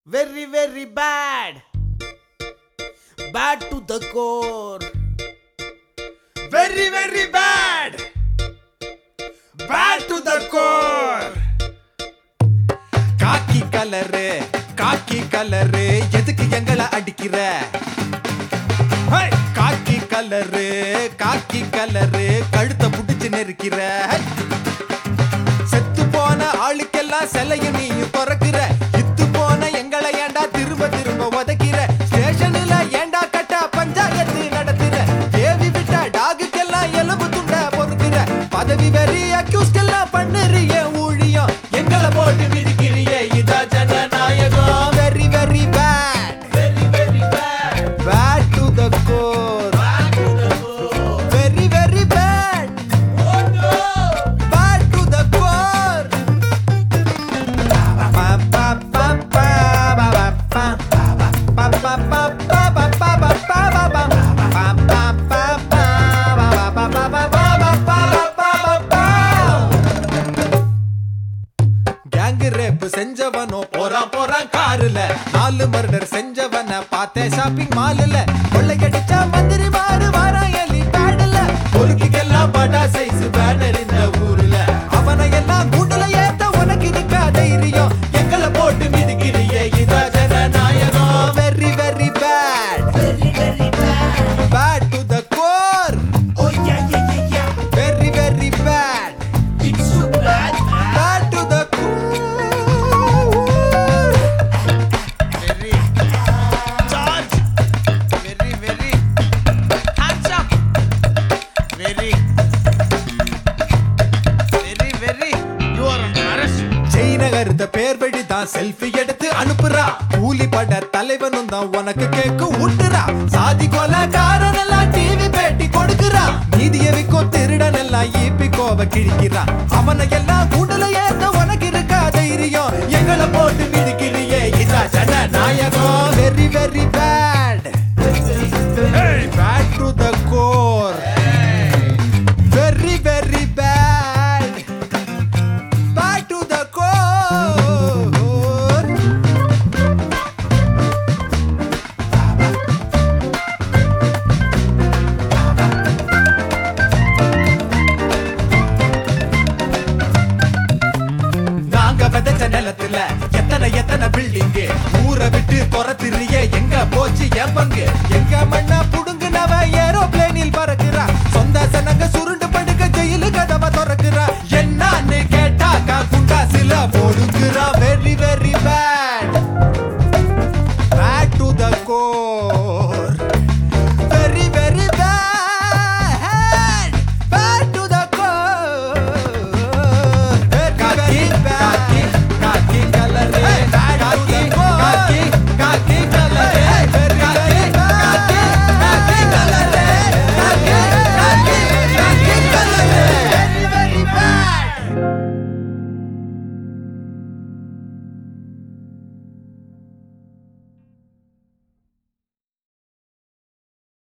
Very, very bad. Bad to the core. Very, very bad. Bad to the core. காக்கி colour எதுக்கு எங்கள அடிக்கிற காக்கி colour கழுத்த புடிச்சு நெருக்கிற செத்து போன ஆளுக்கெல்லாம் சிலையும் நீயும் துறக்கிற இத்து போன எங்களை ஏண்டா திரும்ப திரும்ப உதைக்கிற ஸ்டேஷன்ல ஏண்டா கட்ட பஞ்சாயத்து நடத்துற ஏவி விட்ட டாகுக்கெல்லாம் எலும்பு துண்ட பொறுக்கிற பதவி வெறி அக்யூஸ்டெல்லாம் பண்ணுறிய ஊழியம் எங்களை போட்டு மிதிக்கிறிய இதா ஜனநாயகம் very very bad bad to the core very very bad bad to the core gang rape செஞ்சவனோ போறான் காருல 4 மர்டர் செஞ்சவன பார்த்தே ஷாப்பிங் மால்ல கொள்ளையடிச்ச மந்திரி மாறு வாரான் எலி பேடல பொறுக்கிக்கெல்லாம் படா சைஸ் பேனர் இந்த ஊர்ல அவனை எல்லாம் கூண்டுல ஏத்த உனக்கு இருக்கா தைரியம் எங்களை போட்டு மிதிக்கிறியே இதா ஜனநாயகம் very very bad bad to the core very very bad bad to the core Very. Charge. Very, very. Hands up. Very. Very, very. You are under arrest. ஜெய்நகர்த பேர் வழி தான் செல்ஃபி எடுத்து அனுப்புறா கூலி பட தலைவனும் தான் உனக்கு கேக்கு ஊட்டுறா சாதி கொலை காரணெல்லாம் டிவி பேட்டி கொடுக்குறா நீதிய விக்கும் திருடன் எல்லாம் ஈப்பி கோவ கிழிக்கிறா அவனை எல்லாம் கூண்டுல ஏத்த உனக்கு இருக்கா தைரியம் எங்களை போட்டு மிதிக்கிறியே இதா ஜனநாயகம் very very bad bad to the core very very bad back to the core நாங்க விதைச்ச நிலத்துல எத்தனை பில்டிங் ஊரை விட்டு துரத்திரிய எங்க போச்சு என் பங்கு எங்க மண்ண